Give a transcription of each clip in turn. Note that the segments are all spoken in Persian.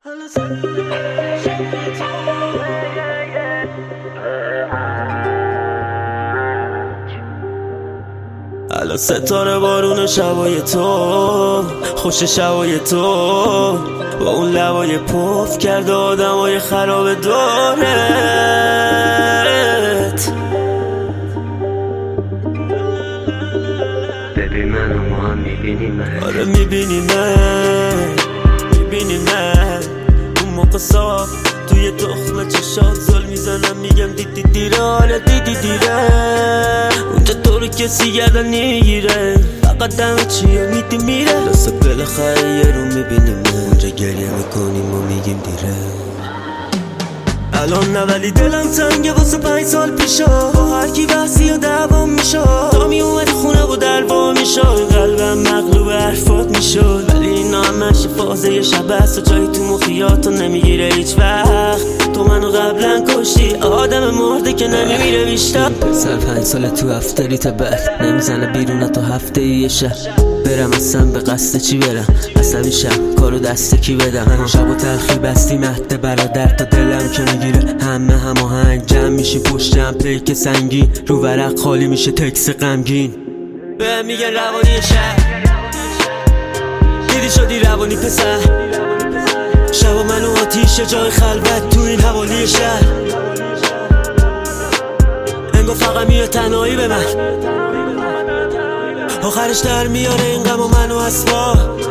الان ستاره بارون شبای تو، خوش شبای تو، با اون لبای پف کرده آدمای خراب دارت. ببین منو ما هم میبینیم، آره میبینیم اون موقع صاف توی تخمه چشات زل میزنم میگم دیدی دیره، آره دیدی دیره. اونجا تو رو کسی گردن نمیگیره، فقط دم چیه میدی میره. دست بالاخره یه رو میبینیم، اونجا گریه میکنیم و میگیم دیره. الان نه ولی دلم تنگه واسه 5 سال پیشا، با هر کی بحثی و دعوام میشد. تا می اومدی خونه و دروا میشد، قلبم مغلوب حرفات میشد. ولی اینا همش فازه شب است و جایی تو مخیاتو نمیگیره هیچ وقت. تو منو قبلا کشتی، آدم مرده که نمیمیره بیشتر. پسر 5 سال تو افتریت بعد نمیزنه بیرون تا هفته یه شهر. برم اصلا به قصد چی برم، عصبی شم کارو دست کی بدم. شب و تلخی بستی مهد برادر تا دلم که میگیره همه هماهنگ. جمع میشی پشت جمع پیک سنگین، رو ورق خالی میشه تکس غمگین. به میگن روانی شهر، دیدی شدی روانی پسر. شب و من و آتیش جای خلوت تو این حوالی شهر. انگار فقط میاد تنهایی به من، آخرش در میاره این غم و من و اسبا.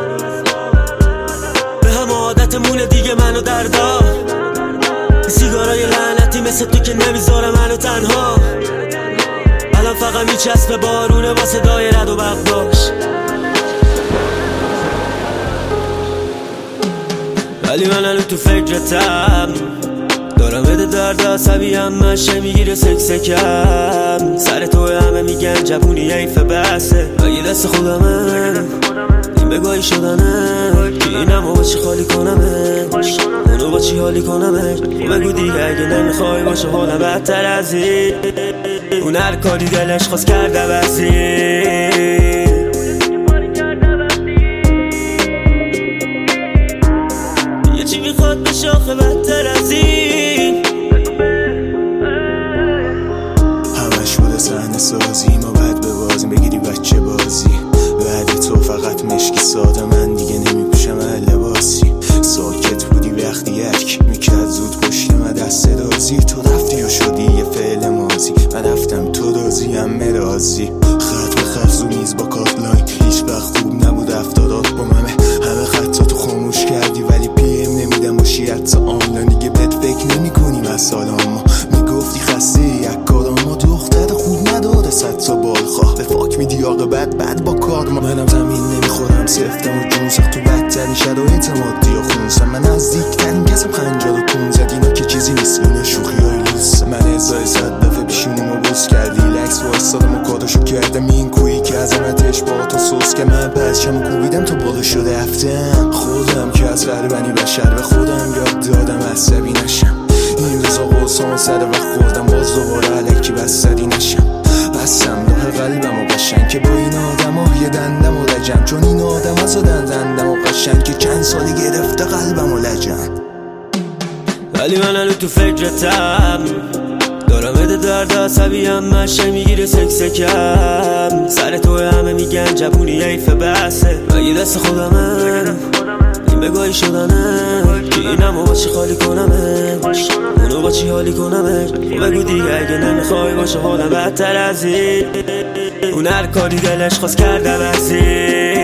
به هم عادتمونه دیگه من و دردا. سیگارای لعنتی مثل تو که نمیذاره منو تنها. الان فقط میچسبه بارونه با صدای رد و بغداش. ولی من الان تو فکرتم، دارم بده درد عصبی همشه میگیره سکسکم. سر تو همه میگن جوونی حیف بسه، مگه دست خودمه این بگاهی شدنه. که اینم با چی خالی کنمه، اونو با چی حالی کنمه. بگو دیگه اگه نمیخوای باشه حالم بدتر از این. اون هر کاری دلش خواست کرده بسی، یه چی میخواد به شاخه بدتر از این. همش بوده صحنه سازی، ما بعد به بازی بگیری بچه بازی. بعد تو فقط مشکی ساده، من دیگه نمیپوشم لباسی. ساکت بودی وقتی یک میکرد زود پشت من دست دازی. تو رفتی و شدی یه فعل مازی، من رفتم تو دازی هم مرازی. خط به خط رو میز با کاتلاین، هیچ وقت خوب نبود افتادات با ممه. همه خطا تو خاموش کردی ولی پی ام نمیدم باشی حتی آنلاین. دیگه بهت فکر نمی کنیم از سالام، ما میگفتی خسته یک کارام. ما دختر خوب نداره 100 تا بالخواه، به فاک میدی آقابت بعد با کار. منم زمین نمیخورم سفتم و جون سخت تو بدترین شرایط مادی و خونسم. من نزدیکترین کسم 55 اینا که چیزی نیست، اینا شوخی های لوس. من ازای 100 دفعه پیشونیمو بوس کردی، لکس وایستادم و کاداشو کردم. این کویی که عظمتش با تو سوس که من پرچمو کوبیدم تو بالا شده رفتم. خودم که از غربنی بشر به خودم یاد دادم عصبی نشم. این روزا قرصان سر و خوردم باز دوباره علکی بستری نشم. بستم راه قلبم و قشنگ که با این آدم ها یه دندم و لجم. چون این آدم ها زدن دندم و قشنگ که چند سالی گرفته قلبم و لجم. ولی من الان تو فکرتم، دارم بده درد عصبی همشه میگیره سکسکم. سر تو همه میگن جوونی حیف بسه، مگه دست خودمه این بگاهی شدنه. که اینم با چی خالی کنمه، اونو با چی حالی کنمه. بگو دیگه اگه نمیخوای باشه حالم بدتر از این. اون هر کاری دلش خواست کرده بسی.